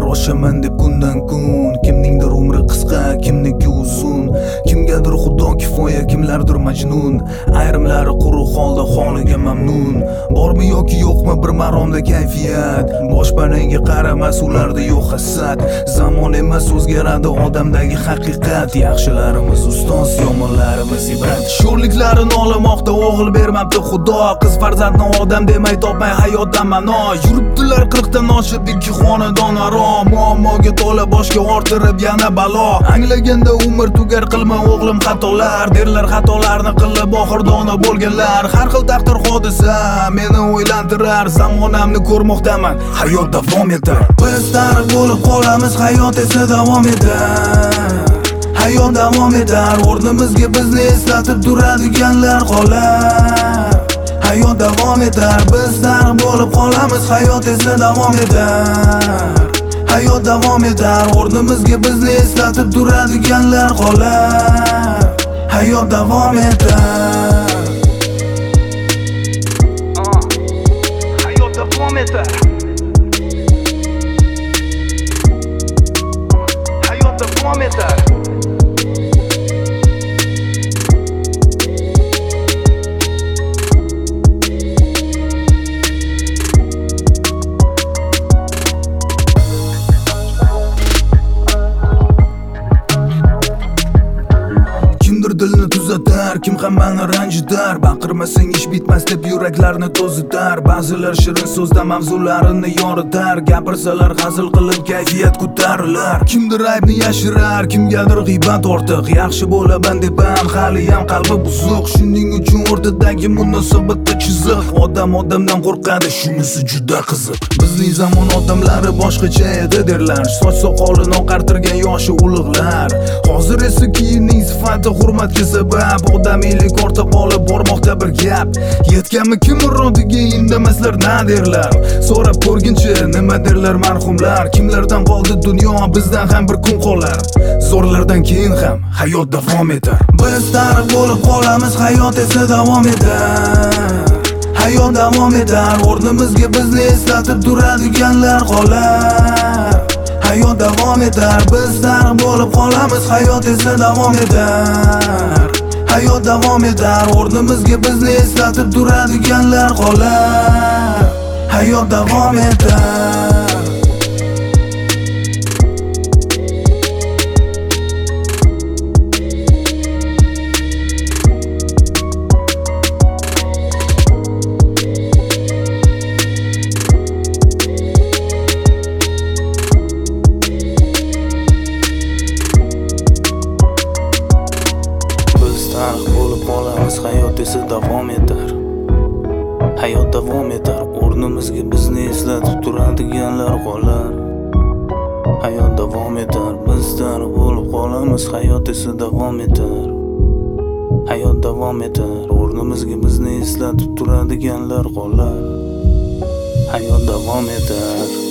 oshaman deb kundan kun. Kimningdir umri qisqa, kimniki uzun. Kimgadir xudo kifoya, kimlardir majnun. Ayrimlari quruq holda holiga mamnun. Bormi yoki yo'qmi bir maromda kayfiyat. Boshpanangga qaramas, ularda yo'q hasad. Zamon emas o'zgaradi odamdagi haqiqat. Yaxshilarimiz ustoz, yomonlarimiz ibrat. Sho'rliklarini olamoqda o'g'il bermabdi xudo. Qiz farzandni odam demay topmay hayotdan ma'no. Yuribdilar 40 dan oshib ikki xonadon aro. Muammoga to'la boshga orttirib yana balo. Anglaganda umr tugar, qilma o'g'lim xatolar. Derlar xatolarni qilib oxir dono bo'lganlar. Har xil taqdir hodisa meni o'ylantirar. Zamonamni ko'rmoqdaman, hayot davom etar. Biz tarix bo'lib qolamiz, hayot esa davom etar. Hayot davom etar, o'rnimizga bizni eslatib turadiganlar qolar. Hayot davom etar, biz tarix bo'lib qolamiz, hayot esa davom etar. Hayot davom etar, o'rnimizga bizni eslatib turadiganlar qolar. Hayot davom etar. Hayot davom etar. Hayot davom etar. Dilni tuzatar, kim hammani ranjitar. Baqirmasang ish bitmas deb yuraklarni to'zitar. Ba'zilar shirin so'zda mavzularini yoritar. Gapirsalar hazil qilib kayfiyat ko'tarilar. Kimdir aybni yashirar, kimgadir g'iybat ortiq. Yaxshi bo'laman deb ham hali ham qalbi buzuq. Shuning uchun o'rtadagi munosabatda chiziq. Odam odamdan qo'rqadi, shunisi juda qiziq. Bizning zamon odamlari boshqacha edi derlar. Soch soqolini oqartirgan yoshi ulug'lar. Hozir esa kiyimning sifati hurmatga sabab. Odamiylik ortda qolib bormoqda bir gap. Yetganmi kim murodiga indamaslar na derlar. So'rab ko'rginchi nima derlar marhumlar. Kimlardan qoldi dunyo, bizdan ham bir kun qolar. Zo'rlardan keyin ham hayot davom etar. Biz tarix bo'lib qolamiz, hayot esa davom etar. Hayot davom etar, o'rnimizga bizni eslatib turadiganlar qolar. Hayot davom etar, biz tarix bo'lib qolamiz, hayot esa davom etar. Hayot davom etar, o'rnimizga bizni eslatib turadiganlar qolar. Hayot davom etar. Tarix bo'lib qolamiz, hayot esa davom etar. Hayot davom etar, o'rnimizga bizni eslatib turadiganlar qolar. Hayot davom etar, biz tarix bo'lib qolamiz, hayot esa davom etar. Hayot davom etar, o'rnimizga bizni eslatib turadiganlar qolar. Hayot davom etar.